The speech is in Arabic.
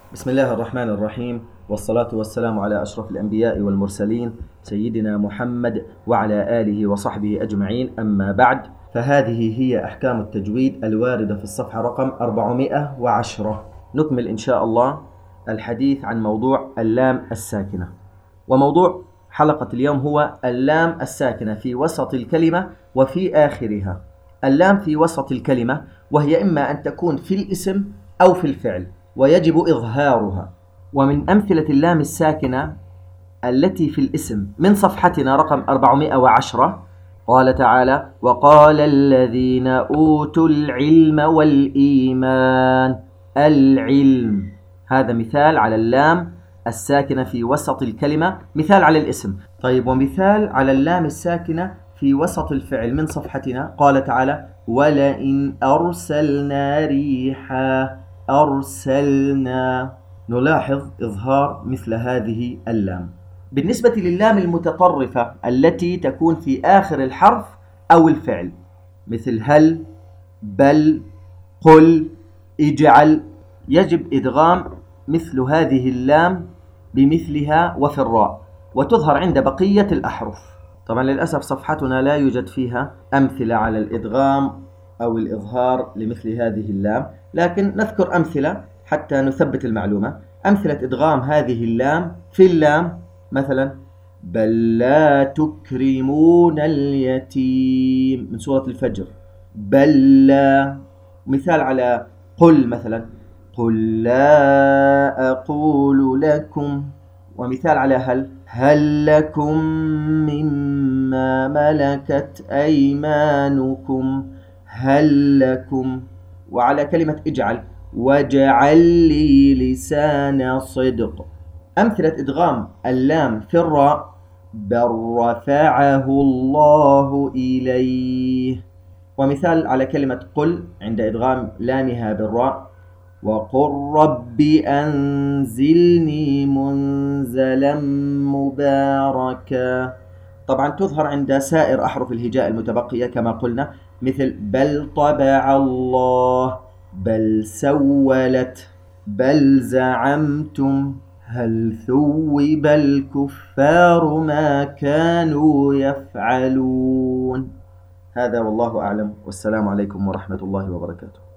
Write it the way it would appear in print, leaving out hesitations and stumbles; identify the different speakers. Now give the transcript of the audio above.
Speaker 1: بسم الله الرحمن الرحيم، والصلاة والسلام على أشرف الأنبياء والمرسلين سيدنا محمد وعلى آله وصحبه أجمعين. أما بعد، فهذه هي أحكام التجويد الواردة في الصفحة رقم 410. نكمل إن شاء الله الحديث عن موضوع اللام الساكنة. وموضوع حلقة اليوم هو اللام الساكنة في وسط الكلمة وفي آخرها. اللام في وسط الكلمة، وهي إما أن تكون في الاسم أو في الفعل، ويجب إظهارها. ومن أمثلة اللام الساكنة التي في الاسم من صفحتنا رقم 410 قال تعالى: وقال الذين أوتوا العلم والإيمان. العلم هذا مثال على اللام الساكنة في وسط الكلمة، مثال على الاسم. طيب، ومثال على اللام الساكنة في وسط الفعل من صفحتنا قال تعالى: ولئن أرسلنا ريحا. أرسلنا. نلاحظ إظهار مثل هذه اللام. بالنسبة للام المتطرفة التي تكون في آخر الحرف أو الفعل، مثل هل، بل، قل، اجعل، يجب إدغام مثل هذه اللام بمثلها وفي الراء، وتظهر عند بقية الأحرف. طبعا للأسف صفحتنا لا يوجد فيها أمثلة على الإدغام أو الإظهار لمثل هذه اللام، لكن نذكر أمثلة حتى نثبت المعلومة. أمثلة إدغام هذه اللام في اللام مثلا: بل لا تكرمون اليتيم من سورة الفجر. بل لا. مثال على قل مثلا: قل لا أقول لكم. ومثال على هل لكم مما ملكت أيمانكم. هل لكم. وعلى كلمة اجعل: واجعل لي لسان صدق. أمثلة إدغام اللام في الراء: بل رفعه الله إليه. ومثال على كلمة قل عند إدغام لامها بالراء: وقل رب أنزلني منزلا مباركا. طبعا تظهر عند سائر أحرف الهجاء المتبقية كما قلنا، مثل بل طبع الله، بل سولت، بل زعمتم، هل ثوب الكفار ما كانوا يفعلون. هذا والله أعلم، والسلام عليكم ورحمة الله وبركاته.